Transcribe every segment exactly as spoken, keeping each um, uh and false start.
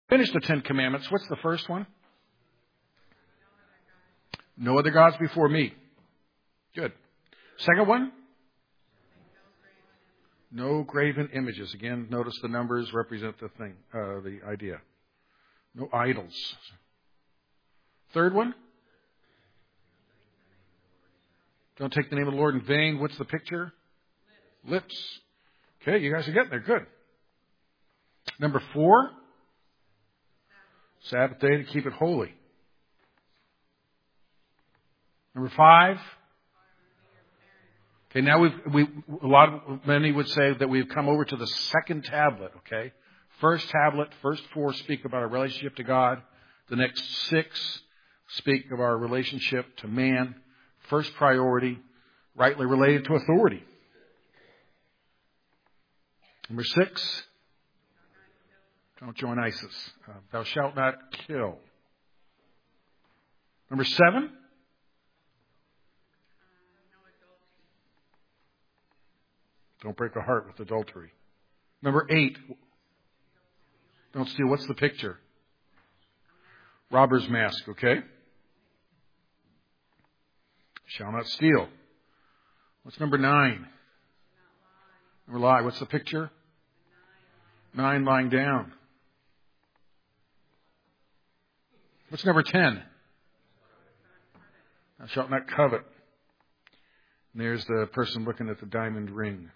Finish the Ten Commandments. What's the first one? No other gods before me. Good. Second one? No graven images. Again, notice the numbers represent the thing, uh, the idea. No idols. Third one? Don't take the name of the Lord in vain. What's the picture? Lips. Okay, you guys are getting there. Good. Number four? Sabbath day to keep it holy. Number five? Okay, now we've, we, a lot of, many would say that we've come over to the second tablet, okay? First tablet, first four speak about our relationship to God. The next six speak of our relationship to man. First priority, rightly related to authority. Number six, don't join ISIS. Uh, thou shalt not kill. Number seven, don't break a heart with adultery. Number eight, don't steal. What's the picture? Robber's mask, okay? Shall not steal. What's number nine? Number lie. What's the picture? Nine, lying down. What's number ten? Thou shalt not covet. And there's the person looking at the diamond ring.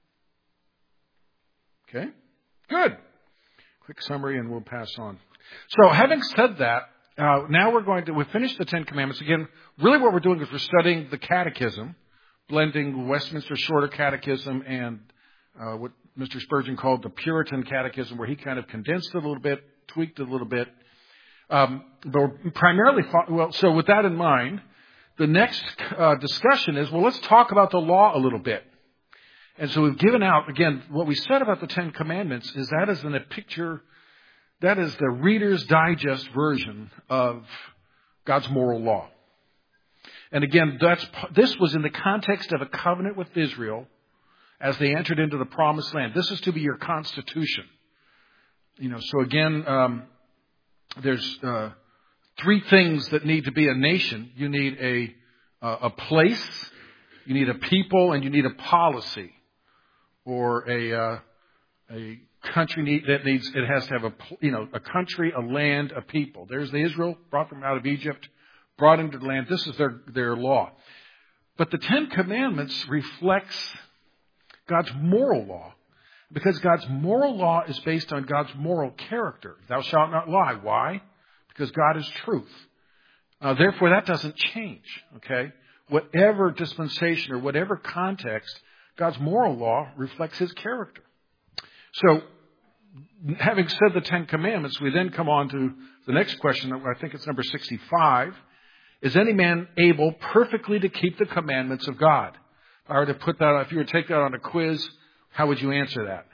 Okay? Good. Quick summary and we'll pass on. So having said that, uh, now we're going to, we've finished the Ten Commandments. Again, really what we're doing is we're studying the Catechism, blending Westminster Shorter Catechism and uh, what Mister Spurgeon called the Puritan Catechism, where he kind of condensed it a little bit, tweaked it a little bit. Um, but we're primarily, well, so with that in mind, the next uh, discussion is, well, let's talk about the law a little bit. And so we've given out, again, what we said about the Ten Commandments is that is in a picture, that is the Reader's Digest version of God's moral law. And again, that's, this was in the context of a covenant with Israel as they entered into the promised land. This is to be your constitution. You know, so again, um, there's uh, three things that need to be a nation. You need a uh, a place, you need a people, and you need a policy, or a uh, a country need, that needs. It has to have a you know a country, a land, a people. There's the Israel brought them out of Egypt, brought into the land. This is their their law. But the Ten Commandments reflects God's moral law, because God's moral law is based on God's moral character. Thou shalt not lie. Why? Because God is truth. Uh, therefore, that doesn't change. Okay, whatever dispensation or whatever context, God's moral law reflects His character. So, having said the Ten Commandments, we then come on to the next question. I think it's number sixty-five. Is any man able perfectly to keep the commandments of God? If I were to put that, if you were to take that on a quiz, how would you answer that?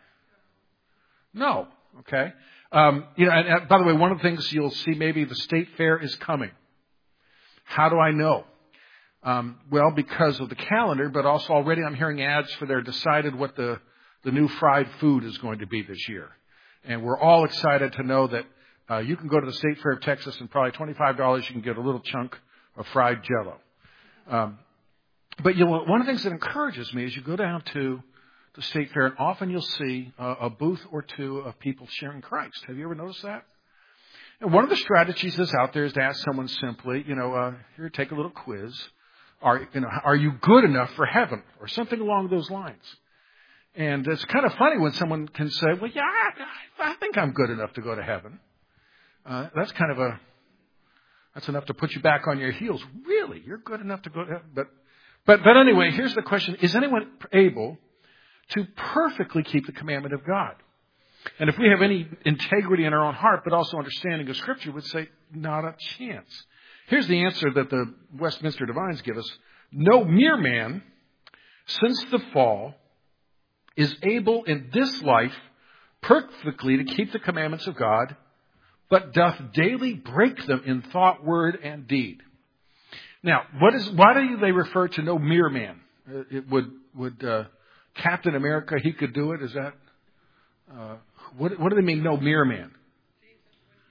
No. Okay. Um, you know, and, and by the way, one of the things you'll see, maybe the state fair is coming. How do I know? Um, well, because of the calendar, but also already I'm hearing ads for their decided what the, the new fried food is going to be this year. And we're all excited to know that uh, you can go to the State Fair of Texas and probably twenty-five dollars you can get a little chunk of fried Jell-O. Um, but you know, one of the things that encourages me is you go down to the State Fair, and often you'll see a, a booth or two of people sharing Christ. Have you ever noticed that? And one of the strategies that's out there is to ask someone simply, you know, uh, here, take a little quiz. Are, you know, are you good enough for heaven? Or something along those lines. And it's kind of funny when someone can say, well, yeah, I, I think I'm good enough to go to heaven. Uh, that's kind of a, that's enough to put you back on your heels. Really? You're good enough to go to heaven? But, but, but anyway, here's the question. Is anyone able to perfectly keep the commandment of God? And if we have any integrity in our own heart, but also understanding of Scripture, would say, not a chance. Here's the answer that the Westminster Divines give us. No mere man, since the fall, is able in this life perfectly to keep the commandments of God, but doth daily break them in thought, word, and deed. Now, what is? Why do they refer to no mere man? It would would uh, Captain America, he could do it? Is that? Uh, what, what do they mean, no mere man?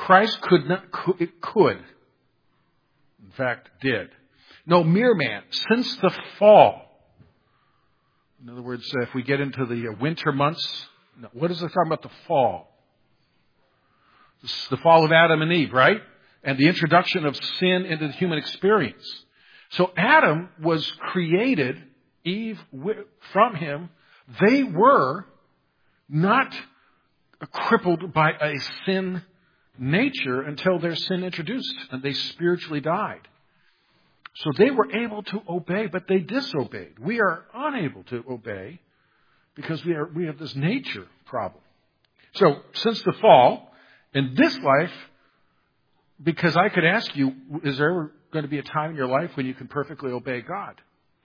Christ could not, could, it could, in fact, did. No mere man, since the fall. In other words, if we get into the winter months, what is it talking about the fall? This is the fall of Adam and Eve, right? And the introduction of sin into the human experience. So Adam was created, Eve from him. They were not crippled by a sin nature until their sin introduced and they spiritually died. So they were able to obey, but they disobeyed. We are unable to obey because we are we have this nature problem. So since the fall, in this life, because I could ask you, is there ever going to be a time in your life when you can perfectly obey God?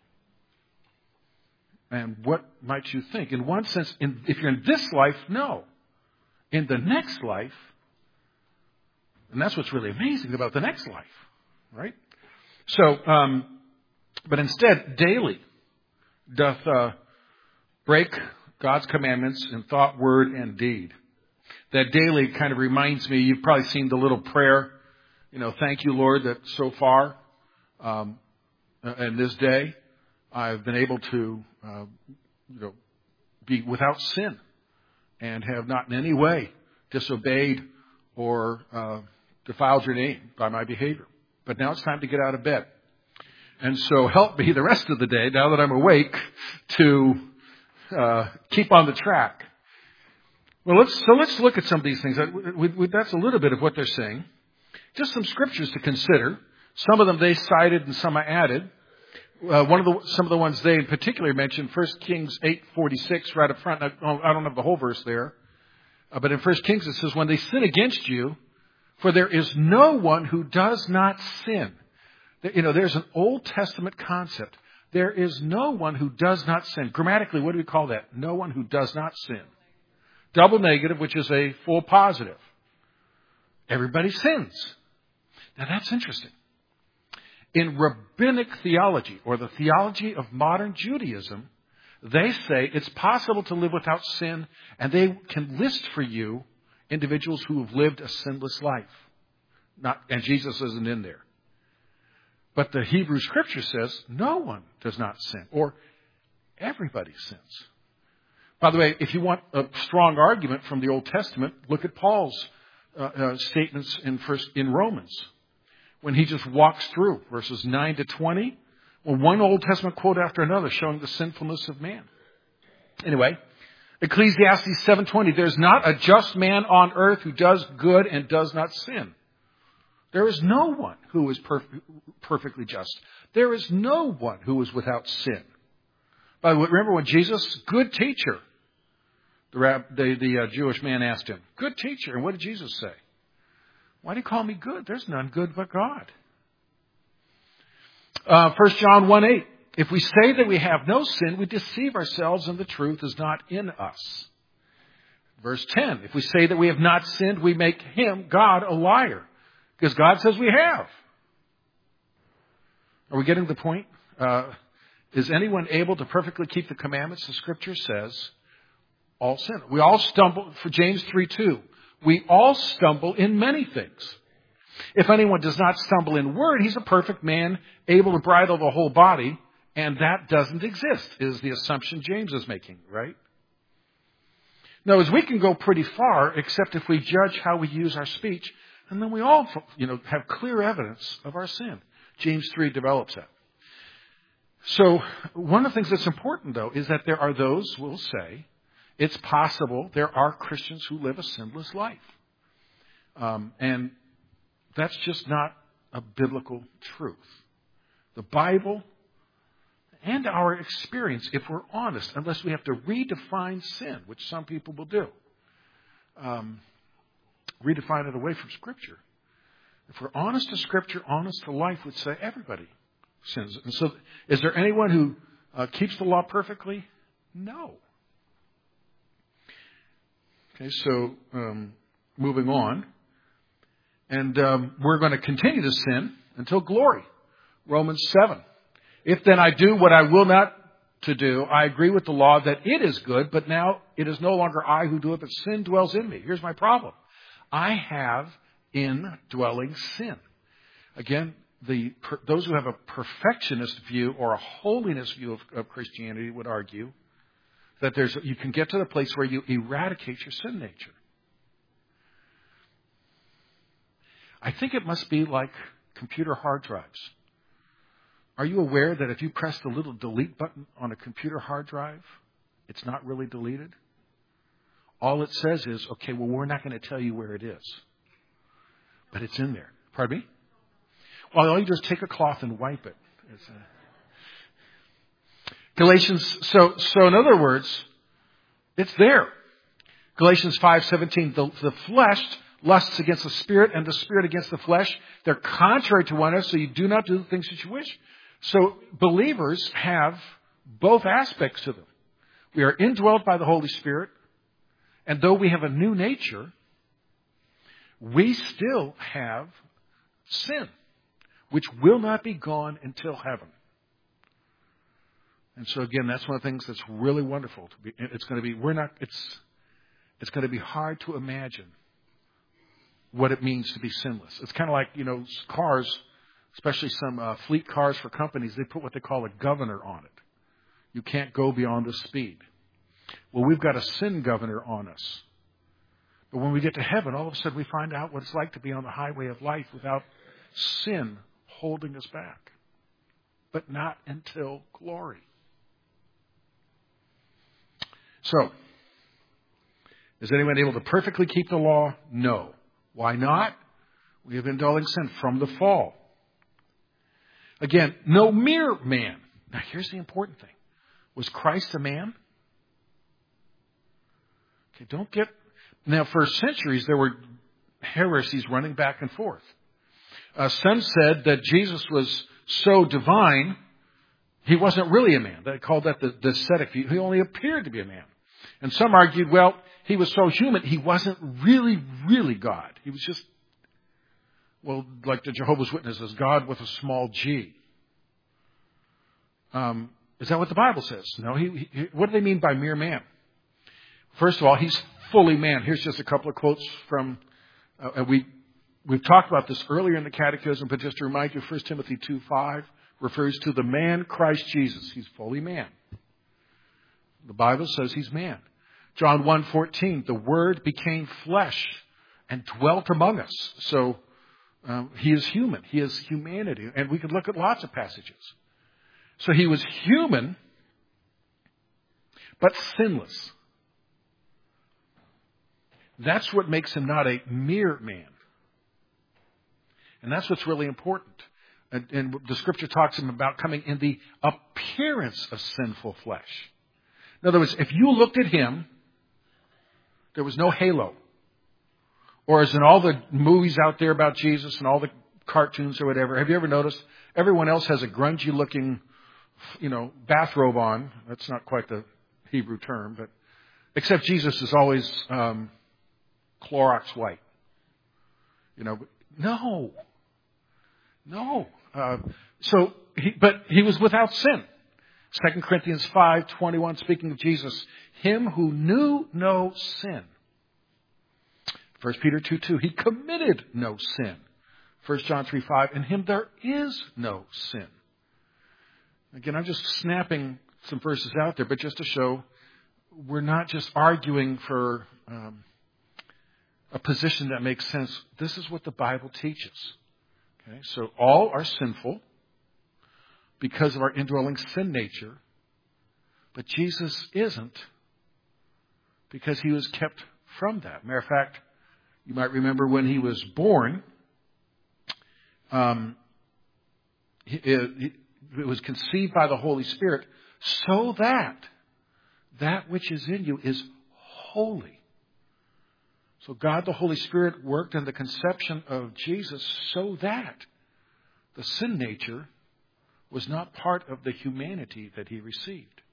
And what might you think? In one sense, in, if you're in this life, no. In the next life, and that's what's really amazing about the next life, right? So, um, but instead, daily doth uh, break God's commandments in thought, word, and deed. That daily kind of reminds me, you've probably seen the little prayer, you know, thank you, Lord, that so far, um, in this day, I've been able to, uh, you know, be without sin and have not in any way disobeyed or uh, defiled your name by my behavior. But now it's time to get out of bed. And so help me the rest of the day, now that I'm awake, to uh, keep on the track. Well, let's, so let's look at some of these things. We, we, that's a little bit of what they're saying. Just some scriptures to consider. Some of them they cited and some I added. Uh, one of the some of the ones they in particular mentioned, First Kings eight forty-six, right up front. I don't have the whole verse there, uh, but in First Kings it says, "When they sin against you, for there is no one who does not sin." You know, there's an Old Testament concept. There is no one who does not sin. Grammatically, what do we call that? No one who does not sin. Double negative, which is a full positive. Everybody sins. Now that's interesting. In rabbinic theology, or the theology of modern Judaism, they say it's possible to live without sin, and they can list for you individuals who have lived a sinless life. Not, and Jesus isn't in there. But the Hebrew Scripture says no one does not sin, or everybody sins. By the way, if you want a strong argument from the Old Testament, look at Paul's uh, uh, statements in first in Romans, when he just walks through verses nine to twenty, well, one Old Testament quote after another showing the sinfulness of man. Anyway, Ecclesiastes seven twenty, "There's not a just man on earth who does good and does not sin." There is no one who is perf- perfectly just. There is no one who is without sin. By the way, remember when Jesus, good teacher, the, rab- the, the uh, Jewish man asked him, good teacher, and what did Jesus say? Why do you call me good? There's none good but God. Uh, First John one eight, "If we say that we have no sin, we deceive ourselves and the truth is not in us." Verse ten, "If we say that we have not sinned, we make him, God, a liar, because God says we have." Are we getting the point? Uh, is anyone able to perfectly keep the commandments? The Scripture says all sin. We all stumble, for James three two. We all stumble in many things. If anyone does not stumble in word, he's a perfect man, able to bridle the whole body, and that doesn't exist, is the assumption James is making, right? Now, as we can go pretty far, except if we judge how we use our speech, and then we all, you know, have clear evidence of our sin. James three develops that. So, one of the things that's important, though, is that there are those who will say, it's possible there are Christians who live a sinless life. Um, and that's just not a biblical truth. The Bible and our experience, if we're honest, unless we have to redefine sin, which some people will do, um, redefine it away from Scripture. If we're honest to Scripture, honest to life, would say everybody sins. And so, is there anyone who uh, keeps the law perfectly? No. Okay, so um, moving on. And um, we're going to continue to sin until glory. Romans seven. "If then I do what I will not to do, I agree with the law that it is good, but now it is no longer I who do it, but sin dwells in me." Here's my problem. I have indwelling sin. Again, the those who have a perfectionist view or a holiness view of, of Christianity would argue that there's you can get to the place where you eradicate your sin nature. I think it must be like computer hard drives. Are you aware that if you press the little delete button on a computer hard drive, it's not really deleted? All it says is, okay, well, we're not going to tell you where it is. But it's in there. Pardon me? Well, all you do is take a cloth and wipe it. It's a... Galatians, so, so in other words, it's there. Galatians five seventeen, the, the flesh lusts against the spirit and the spirit against the flesh. They're contrary to one another, so you do not do the things that you wish. So believers have both aspects to them. We are indwelt by the Holy Spirit, and though we have a new nature, we still have sin, which will not be gone until heaven. And so again, that's one of the things that's really wonderful. To be, it's going to be, we're not, it's, it's going to be hard to imagine what it means to be sinless. It's kind of like, you know, cars, especially some uh, fleet cars for companies, they put what they call a governor on it. You can't go beyond the speed. Well, we've got a sin governor on us. But when we get to heaven, all of a sudden we find out what it's like to be on the highway of life without sin holding us back. But not until glory. So, is anyone able to perfectly keep the law? No. Why not? We have indwelling sin from the fall. Again, no mere man. Now here's the important thing. Was Christ a man? Okay, don't get... Now for centuries there were heresies running back and forth. Uh, some said that Jesus was so divine, he wasn't really a man. They called that the, the ascetic view. He only appeared to be a man. And some argued, well, he was so human, he wasn't really, really God. He was just, well, like the Jehovah's Witnesses, God with a small g. Um, is that what the Bible says? No. He, he, what do they mean by mere man? First of all, he's fully man. Here's just a couple of quotes from, uh, and we, we've talked about this earlier in the Catechism, but just to remind you, First Timothy two five refers to the man Christ Jesus. He's fully man. The Bible says he's man. John one fourteen, the Word became flesh and dwelt among us. So um, he is human. He is humanity. And we could look at lots of passages. So he was human, but sinless. That's what makes him not a mere man. And that's what's really important. And, and the Scripture talks to him about coming in the appearance of sinful flesh. In other words, if you looked at him, there was no halo. Or as in all the movies out there about Jesus and all the cartoons or whatever, have you ever noticed everyone else has a grungy looking, you know, bathrobe on? That's not quite the Hebrew term, but except Jesus is always um, Clorox white. You know, but no, no. Uh, so, he, but he was without sin. Second Corinthians five twenty-one, speaking of Jesus, him who knew no sin. First Peter two two, he committed no sin. First John three five, in him there is no sin. Again, I'm just snapping some verses out there, but just to show we're not just arguing for um, a position that makes sense. This is what the Bible teaches. Okay, so all are sinful because of our indwelling sin nature. But Jesus isn't, because he was kept from that. Matter of fact, you might remember when he was born, um, it, it was conceived by the Holy Spirit so that that which is in you is holy. So God the Holy Spirit worked in the conception of Jesus so that the sin nature was not part of the humanity that he received.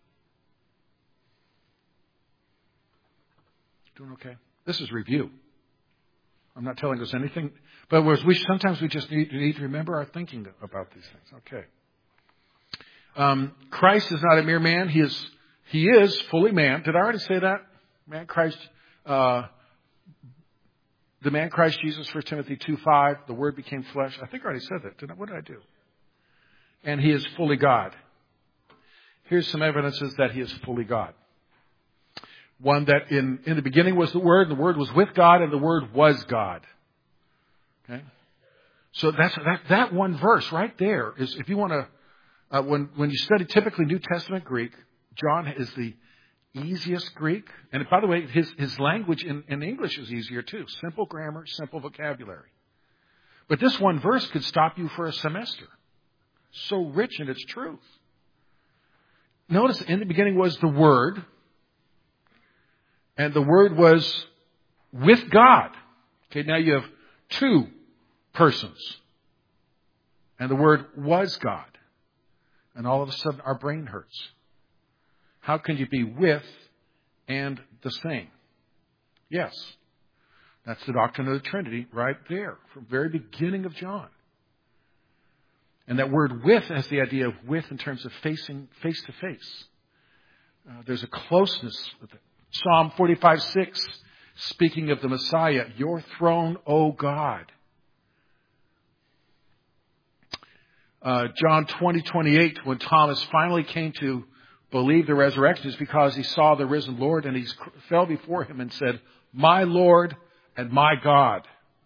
Doing okay? This is review. I'm not telling us anything. But we sometimes we just need, need to remember our thinking about these things. Okay. Um, Christ is not a mere man. He is he is fully man. Did I already say that? Man, Christ uh, the man Christ Jesus, First Timothy two five, the Word became flesh. I think I already said that, didn't I? What did I do? And He is fully God. Here's some evidences that He is fully God. One, that in, in the beginning was the Word, and the Word was with God, and the Word was God. Okay? So that's, that, that one verse right there is, if you want to, uh, when, when you study typically New Testament Greek, John is the easiest Greek. And by the way, his, his language in, in English is easier too. Simple grammar, simple vocabulary. But this one verse could stop you for a semester. So rich in its truth. Notice in the beginning was the Word. And the Word was with God. Okay, now you have two persons. And the Word was God. And all of a sudden our brain hurts. How can you be with and the same? Yes. That's the doctrine of the Trinity right there from the very beginning of John. And that word with has the idea of with in terms of facing face to face. Uh, there's a closeness with it. Psalm forty-five six, speaking of the Messiah, your throne, O God. Uh, John twenty twenty-eight, when Thomas finally came to believe the resurrection, is because he saw the risen Lord, and he fell before Him and said, my Lord and my God.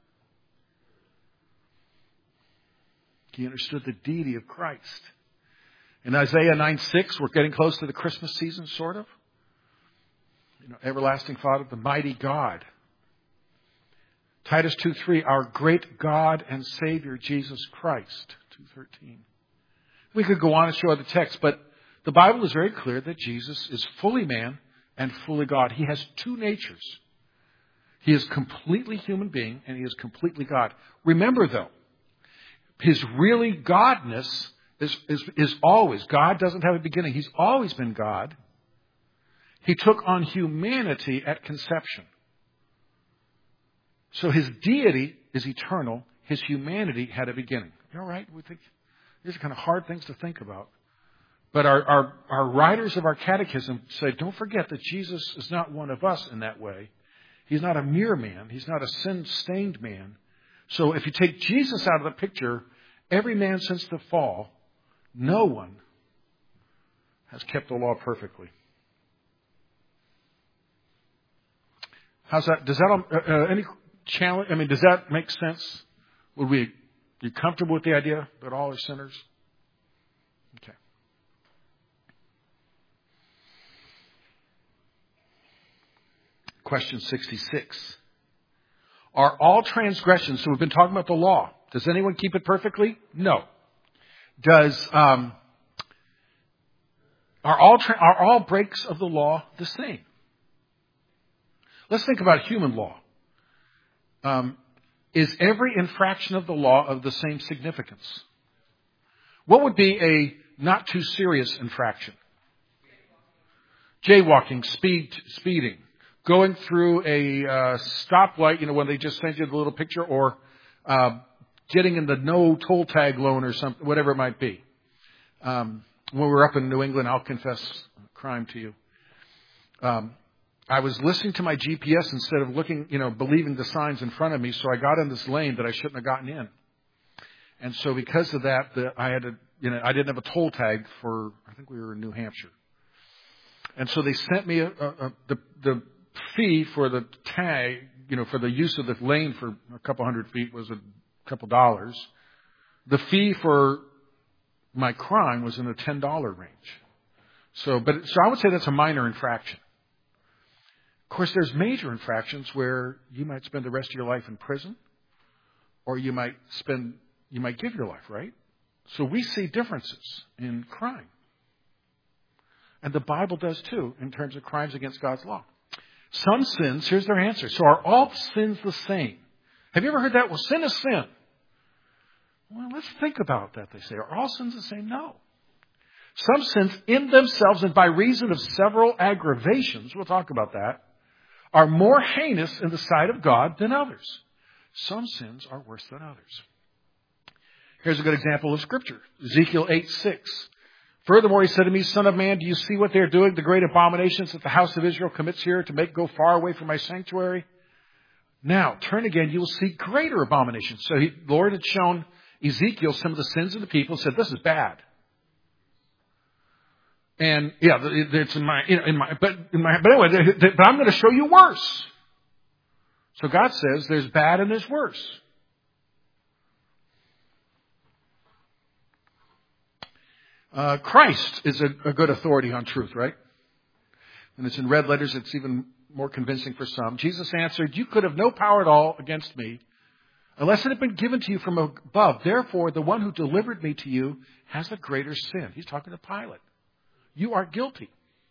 He understood the deity of Christ. In Isaiah nine six, we're getting close to the Christmas season, sort of. You know, everlasting Father, the mighty God. Titus two three, our great God and Savior, Jesus Christ. two thirteen. We could go on and show other texts, but the Bible is very clear that Jesus is fully man and fully God. He has two natures. He is completely human being and He is completely God. Remember, though, His really Godness is, is, is always. God doesn't have a beginning. He's always been God. He took on humanity at conception. So His deity is eternal. His humanity had a beginning. You all right? We think these are kind of hard things to think about. But our, our, our writers of our catechism say, don't forget that Jesus is not one of us in that way. He's not a mere man. He's not a sin-stained man. So if you take Jesus out of the picture, every man since the fall, no one has kept the law perfectly. How's that? Does that uh, uh, any challenge? I mean, does that make sense? Would we be comfortable with the idea that all are sinners? Okay. Question sixty-six. Are all transgressions, so we've been talking about the law. Does anyone keep it perfectly? No. Does, um, are all, tra- are all breaks of the law the same? Let's think about human law. Um, is every infraction of the law of the same significance? What would be a not too serious infraction? Jaywalking, speed, speeding, going through a uh, stoplight, you know, when they just send you the little picture, or uh, getting in the no toll tag loan or something, whatever it might be. Um, when we were up in New England, I'll confess a crime to you. Um, I was listening to my G P S instead of looking, you know, believing the signs in front of me, so I got in this lane that I shouldn't have gotten in. And so because of that, the, I had to, you know, I didn't have a toll tag for, I think we were in New Hampshire. And so they sent me a, a, a, the, the fee for the tag, you know, for the use of the lane for a couple hundred feet was a couple dollars. The fee for my crime was in the ten dollars range. So, but, so I would say that's a minor infraction. Of course, there's major infractions where you might spend the rest of your life in prison, or you might spend, you might give your life, right? So we see differences in crime. And the Bible does too, in terms of crimes against God's law. Some sins, here's their answer. So are all sins the same? Have you ever heard that? Well, sin is sin. Well, let's think about that, they say. Are all sins the same? No. Some sins in themselves and by reason of several aggravations, we'll talk about that, are more heinous in the sight of God than others. Some sins are worse than others. Here's a good example of Scripture. Ezekiel eight six. Furthermore, he said to me, Son of man, do you see what they are doing, the great abominations that the house of Israel commits here to make go far away from my sanctuary? Now, turn again, you will see greater abominations. So he, the Lord had shown Ezekiel some of the sins of the people, said, this is bad. And, yeah, it's in my, you know, in my, but, in my, but anyway, but I'm going to show you worse. So God says there's bad and there's worse. Uh, Christ is a, a good authority on truth, right? And it's in red letters. It's even more convincing for some. Jesus answered, you could have no power at all against me unless it had been given to you from above. Therefore, the one who delivered me to you has a greater sin. He's talking to Pilate. You are guilty.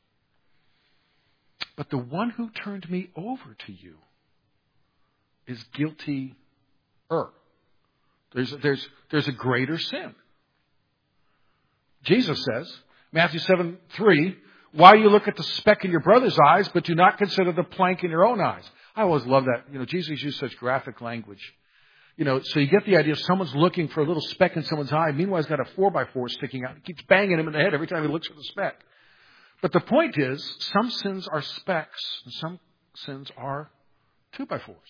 But the one who turned me over to you is guilty-er. There's, there's, there's a greater sin. Jesus says, Matthew seven three, why you look at the speck in your brother's eyes, but do not consider the plank in your own eyes. I always love that. You know, Jesus used such graphic language. You know, so you get the idea, someone's looking for a little speck in someone's eye. Meanwhile, he's got a four by four sticking out. He keeps banging him in the head every time he looks for the speck. But the point is, some sins are specks, and some sins are two by fours.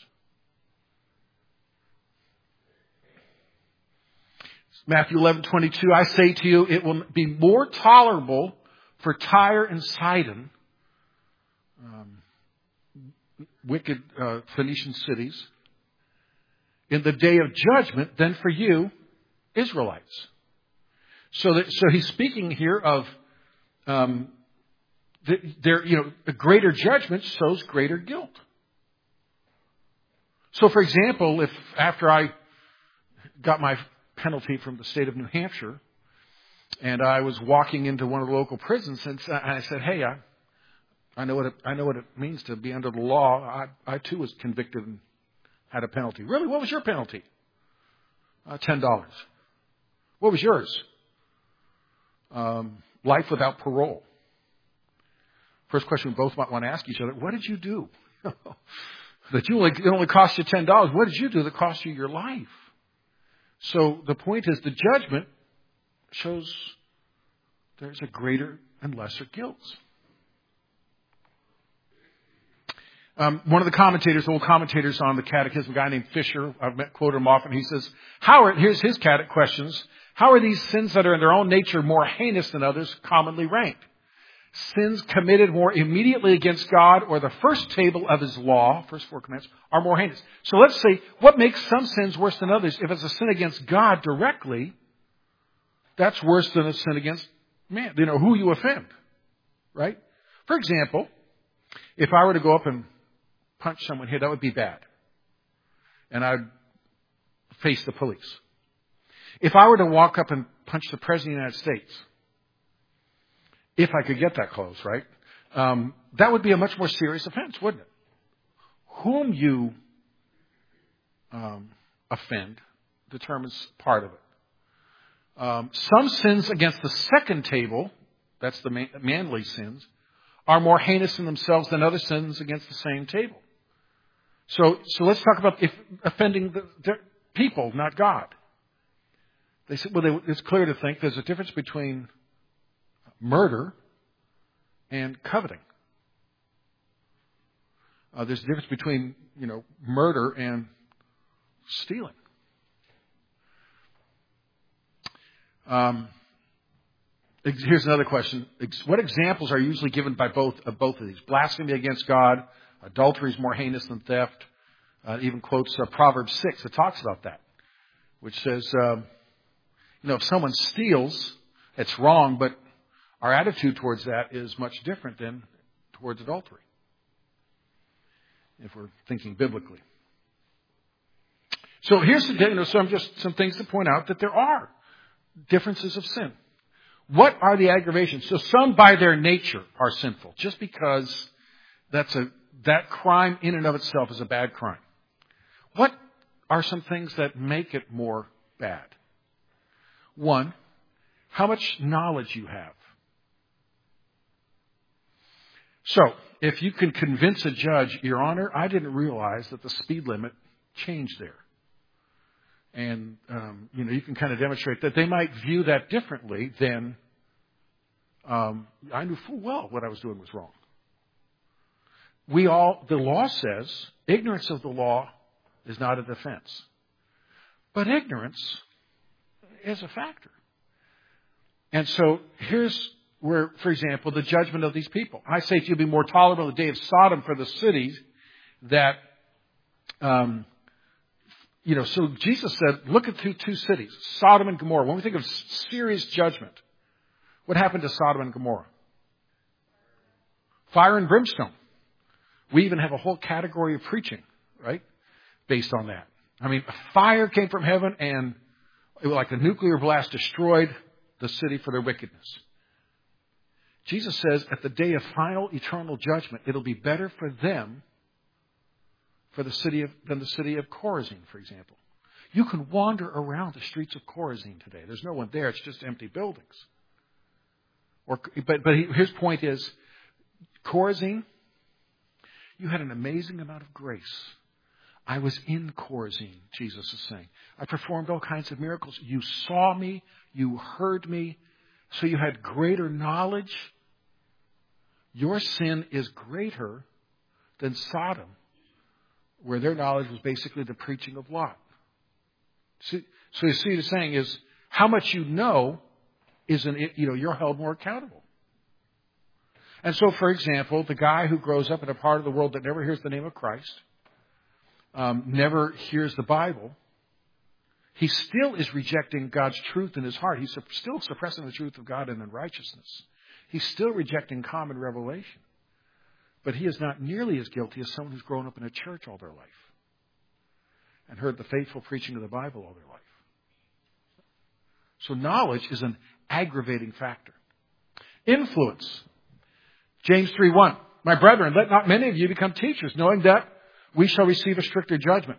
Matthew eleven twenty-two, I say to you, it will be more tolerable for Tyre and Sidon, um, wicked uh, Phoenician cities, in the day of judgment than for you, Israelites. So, that, so he's speaking here of um, the, there, you know, a greater judgment shows greater guilt. So, for example, if after I got my penalty from the state of New Hampshire, and I was walking into one of the local prisons, and I said, "Hey, I, I know what it, I know what it means to be under the law. I, I too was convicted and had a penalty." "Really? What was your penalty?" Uh, Ten dollars. "What was yours?" Um, life without parole. First question we both might want to ask each other: what did you do that you only it only cost you ten dollars? What did you do that cost you your life? So the point is, the judgment shows there's a greater and lesser guilt. Um, one of the commentators, old commentators on the Catechism, a guy named Fisher, I've met, quoted him often. He says, "How are here's his catech questions: how are these sins that are in their own nature more heinous than others commonly ranked? Sins committed more immediately against God or the first table of His law, first four commandments, are more heinous." So let's say, what makes some sins worse than others? If it's a sin against God directly, that's worse than a sin against man, you know, who you offend, right? For example, if I were to go up and punch someone here, that would be bad. And I'd face the police. If I were to walk up and punch the President of the United States, if I could get that close, right? Um, that would be a much more serious offense, wouldn't it? Whom you um, offend determines part of it. Um, some sins against the second table, that's the man- manly sins, are more heinous in themselves than other sins against the same table. So, so let's talk about if offending the, the people, not God. They said, well, they, it's clear to think there's a difference between murder and coveting. Uh, there's a difference between, you know, murder and stealing. Um, here's another question: what examples are usually given by both of both of these? Blasphemy against God, adultery is more heinous than theft. Uh, even quotes uh, Proverbs six that talks about that, which says, um, you know, if someone steals, it's wrong, but our attitude towards that is much different than towards adultery, if we're thinking biblically. So here's the, you know, some just some things to point out that there are differences of sin. What are the aggravations? So some by their nature are sinful, just because that's a that crime in and of itself is a bad crime. What are some things that make it more bad? One, how much knowledge you have. So, if you can convince a judge, Your Honor, I didn't realize that the speed limit changed there. And, um, you know, you can kind of demonstrate that they might view that differently than, um, I knew full well what I was doing was wrong. We all, the law says Ignorance of the law is not a defense. But ignorance is a factor. And so here's where, for example, the judgment of these people. I say to you, be more tolerable in the day of Sodom for the cities that, um, you know, so Jesus said, look at two, two cities, Sodom and Gomorrah. When we think of serious judgment, what happened to Sodom and Gomorrah? Fire and brimstone. We even have a whole category of preaching, right, based on that. I mean, fire came from heaven and it was like a nuclear blast destroyed the city for their wickedness. Jesus says at the day of final eternal judgment, it'll be better for them for the city of, than the city of Chorazin, for example. You can wander around the streets of Chorazin today. There's no one there. It's just empty buildings. Or, but, but his point is, Chorazin, you had an amazing amount of grace. I was in Chorazin, Jesus is saying. I performed all kinds of miracles. You saw me. You heard me. So you had greater knowledge. Your sin is greater than Sodom, where their knowledge was basically the preaching of Lot. So, so you see what he's saying is, how much you know isn't it, you know, you're held more accountable. And so, for example, the guy who grows up in a part of the world that never hears the name of Christ, um, never hears the Bible, he still is rejecting God's truth in his heart. He's still suppressing the truth of God in unrighteousness. He's still rejecting common revelation. But he is not nearly as guilty as someone who's grown up in a church all their life and heard the faithful preaching of the Bible all their life. So knowledge is an aggravating factor. Influence. James three one. My brethren, let not many of you become teachers, knowing that we shall receive a stricter judgment.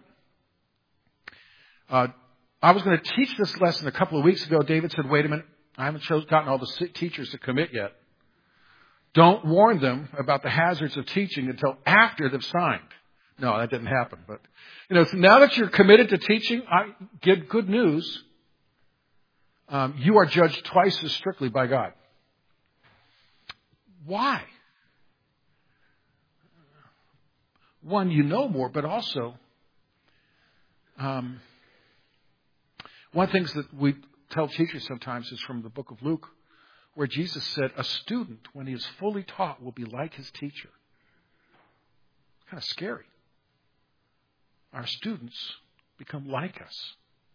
Uh, I was going to teach this lesson a couple of weeks ago. David said, wait a minute, I haven't gotten all the teachers to commit yet. Don't warn them about the hazards of teaching until after they've signed. No, that didn't happen. But, you know, now that you're committed to teaching, I give good news. Um, you are judged twice as strictly by God. Why? One, you know more, but also, um, one of the things that we tell teachers sometimes is from the book of Luke, where Jesus said, a student, when he is fully taught, will be like his teacher. Kind of scary. Our students become like us.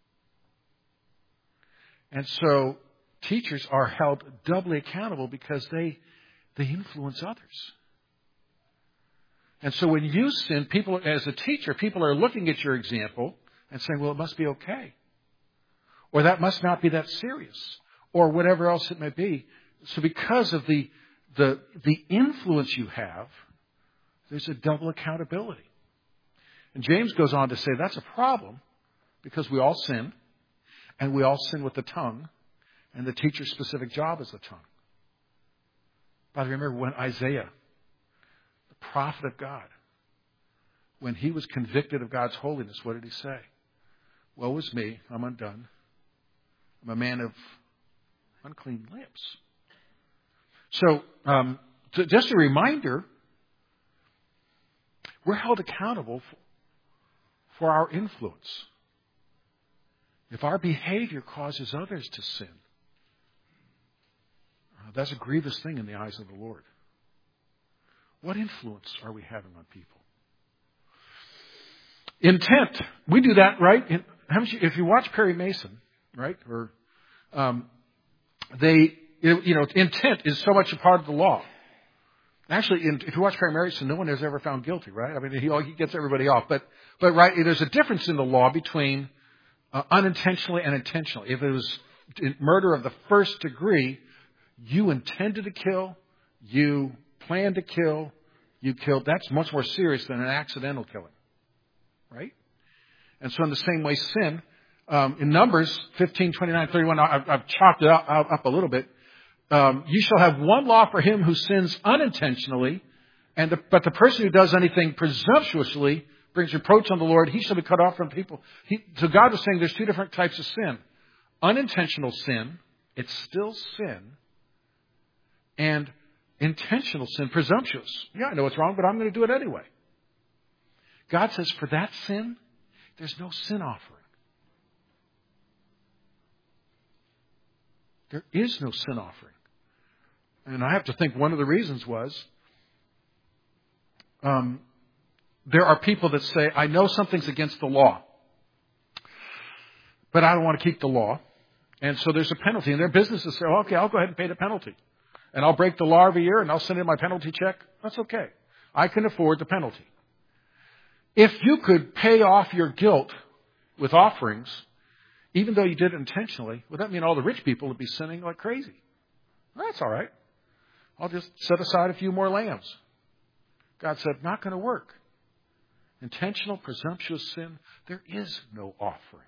And so teachers are held doubly accountable because they, they influence others. And so when you sin, people, as a teacher, people are looking at your example and saying, well, it must be okay. Or that must not be that serious. Or whatever else it may be. So because of the, the, the influence you have, there's a double accountability. And James goes on to say that's a problem because we all sin. And we all sin with the tongue. And the teacher's specific job is the tongue. But I remember when Isaiah, the prophet of God, when he was convicted of God's holiness, what did he say? Woe is me, I'm undone. I'm a man of unclean lips. So, um, to, just a reminder, we're held accountable for, for our influence. If our behavior causes others to sin, uh, that's a grievous thing in the eyes of the Lord. What influence are we having on people? Intent. We do that, right? In, if you watch Perry Mason, right, or um, they, you know, intent is so much a part of the law. Actually, in, if you watch Perry Mason, no one is ever found guilty, right? I mean, he, he gets everybody off. But, but right, there's a difference in the law between uh, unintentionally and intentionally. If it was murder of the first degree, you intended to kill, you planned to kill, you killed. That's much more serious than an accidental killing, right? And so in the same way, sin, um, in Numbers fifteen, twenty-nine, thirty-one, I've, I've chopped it up, up a little bit. Um, you shall have one law for him who sins unintentionally, and the, but the person who does anything presumptuously brings reproach on the Lord. He shall be cut off from people. He, so God was saying there's two different types of sin. Unintentional sin, it's still sin. And intentional sin, presumptuous. Yeah, I know it's wrong, but I'm going to do it anyway. God says for that sin, there's no sin offering. There is no sin offering. And I have to think one of the reasons was um, there are people that say, I know something's against the law, but I don't want to keep the law. And so there's a penalty. And their businesses say, oh, okay, I'll go ahead and pay the penalty. And I'll break the law every year and I'll send in my penalty check. That's okay. I can afford the penalty. If you could pay off your guilt with offerings, even though you did it intentionally, would that mean all the rich people would be sinning like crazy? Well, that's all right. I'll just set aside a few more lambs. God said, not going to work. Intentional, presumptuous sin, there is no offering.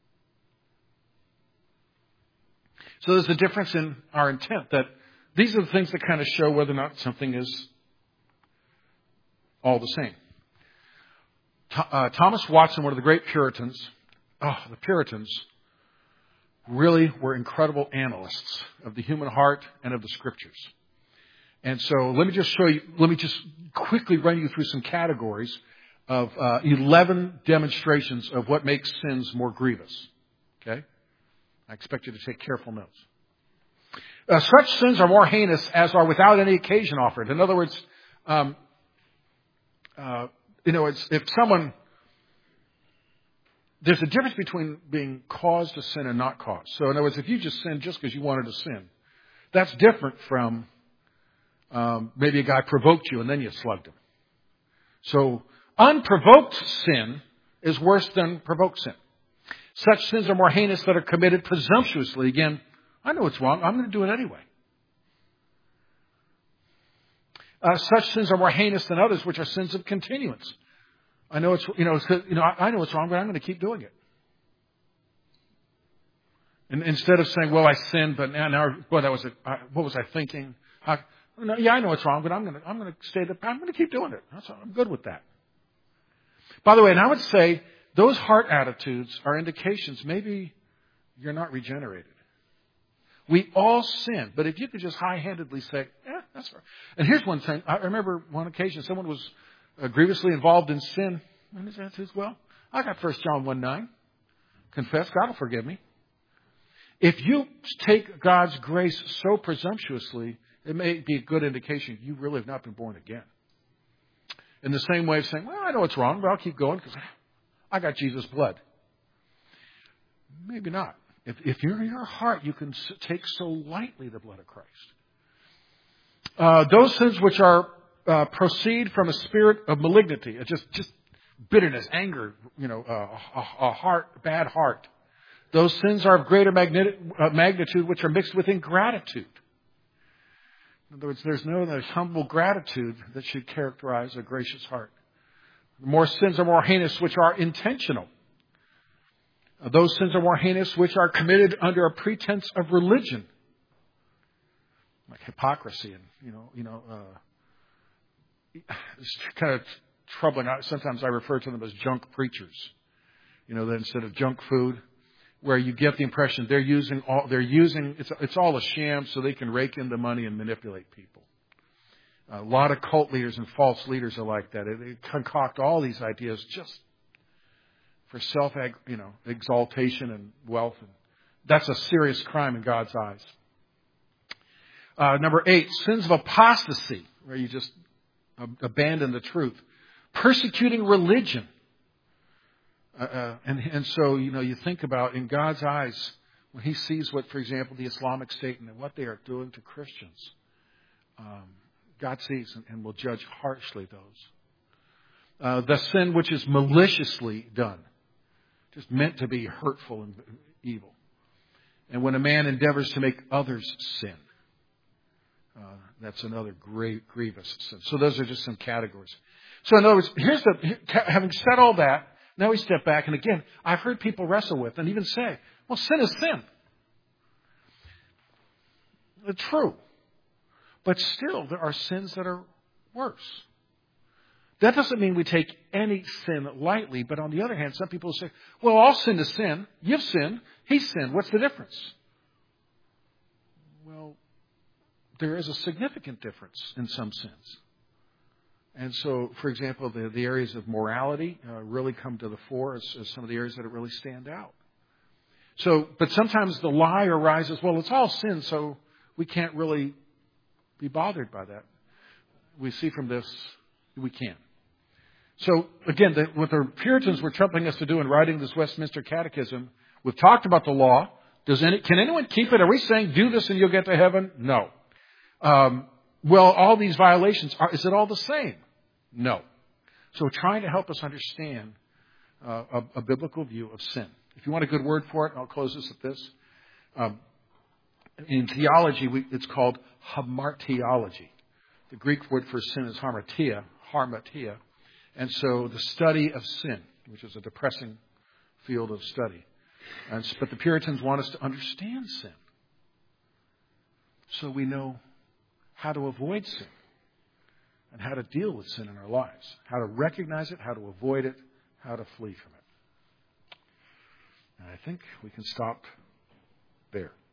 So there's a difference in our intent, that these are the things that kind of show whether or not something is all the same. Uh, Thomas Watson, one of the great Puritans, oh, the Puritans really were incredible analysts of the human heart and of the Scriptures. And so let me just show you, let me just quickly run you through some categories of uh, eleven demonstrations of what makes sins more grievous. Okay? I expect you to take careful notes. Uh, such sins are more heinous as are without any occasion offered. In other words, um, uh, you know, it's, if someone, there's a difference between being caused to sin and not caused. So in other words, if you just sin just because you wanted to sin, that's different from um, maybe a guy provoked you and then you slugged him. So unprovoked sin is worse than provoked sin. Such sins are more heinous that are committed presumptuously. Again, I know it's wrong. I'm going to do it anyway. Uh, such sins are more heinous than others, which are sins of continuance. I know it's, you know, it's, you know, I know it's wrong, but I'm going to keep doing it. And instead of saying, "Well, I sinned, but now, now well, that was it. I, what was I thinking?" I, no, yeah, I know it's wrong, but I'm going to, I'm going to stay. The, I'm going to keep doing it. That's, I'm good with that. By the way, and I would say those heart attitudes are indications maybe you're not regenerated. We all sin, but if you could just high-handedly say, "Yeah, that's right." And here's one thing. I remember one occasion someone was uh, grievously involved in sin. And his answer is, "Well, I got First John one nine. Confess, God will forgive me." If you take God's grace so presumptuously, it may be a good indication you really have not been born again. In the same way of saying, "Well, I know it's wrong, but I'll keep going because I got Jesus' blood." Maybe not. If, if you're in your heart, you can take so lightly the blood of Christ. Uh, those sins which are uh, proceed from a spirit of malignity, just just bitterness, anger, you know, uh, a, a heart, bad heart. Those sins are of greater magnet, uh, magnitude, which are mixed with ingratitude. In other words, there's no there's humble gratitude that should characterize a gracious heart. More sins are more heinous, which are intentional. Those sins are more heinous which are committed under a pretense of religion, like hypocrisy, and you know, you know, uh, it's kind of troubling. Sometimes I refer to them as junk preachers. You know, that instead of junk food, where you get the impression they're using all they're using it's it's all a sham so they can rake in the money and manipulate people. A lot of cult leaders and false leaders are like that. They concoct all these ideas just for self, you know, exaltation and wealth. And that's a serious crime in God's eyes. Uh, number eight, sins of apostasy, where you just abandon the truth. Persecuting religion. Uh, uh, and, and so, you know, you think about in God's eyes, when he sees what, for example, the Islamic State and what they are doing to Christians, um, God sees and, and will judge harshly those. Uh, the sin which is maliciously done. Just meant to be hurtful and evil. And when a man endeavors to make others sin, uh, that's another great grievous sin. So those are just some categories. So in other words, here's the, having said all that, now we step back. And again, I've heard people wrestle with and even say, well, sin is sin. It's true. But still, there are sins that are worse. That doesn't mean we take any sin lightly, but on the other hand, some people say, well, all sin is sin. You've sinned. He's sinned. What's the difference? Well, there is a significant difference in some sins. And so, for example, the, the areas of morality uh, really come to the fore as, as some of the areas that really stand out. So, but sometimes the lie arises, well, it's all sin, so we can't really be bothered by that. We see from this, we can. So, again, the, what the Puritans were troubling us to do in writing this Westminster Catechism, we've talked about the law. Does any, can anyone keep it? Are we saying do this and you'll get to heaven? No. Um, well, all these violations, are, is it all the same? No. So we're trying to help us understand uh, a, a biblical view of sin. If you want a good word for it, and I'll close this at this. Um, in theology, we, it's called hamartiology. The Greek word for sin is hamartia, harmatia. And so the study of sin, which is a depressing field of study. And, but the Puritans want us to understand sin so we know how to avoid sin and how to deal with sin in our lives, how to recognize it, how to avoid it, how to flee from it. And I think we can stop there.